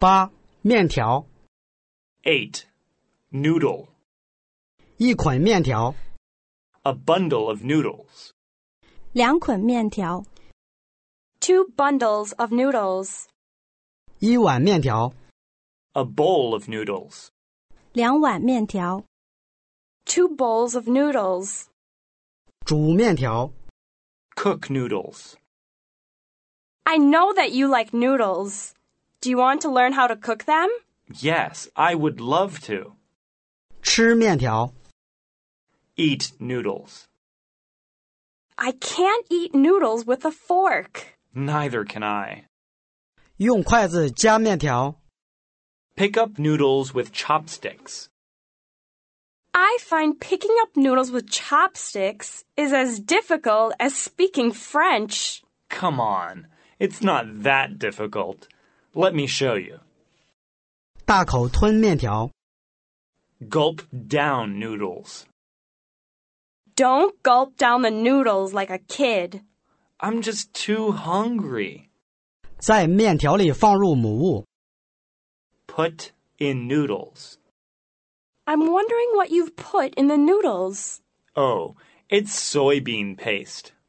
8. 面条 8. Noodle. 一捆面条 A bundle of noodles. 2捆面条 2 bundles of noodles. 一碗面条 A bowl of noodles. 2碗面条 2 bowls of noodles. 煮面条 Cook noodles. I know that you like noodles. Do you want to learn how to cook them? Yes, I would love to. 吃面条 Eat noodles. I can't eat noodles with a fork. Neither can I. 用筷子夹面条 Pick up noodles with chopsticks. I find picking up noodles with chopsticks is as difficult as speaking French. Come on, it's not that difficult. Let me show you. 大口吞面条 Gulp down noodles. Don't gulp down the noodles like a kid. I'm just too hungry. 在面条里放入母物 Put in noodles. I'm wondering what you've put in the noodles. Oh, it's soybean paste.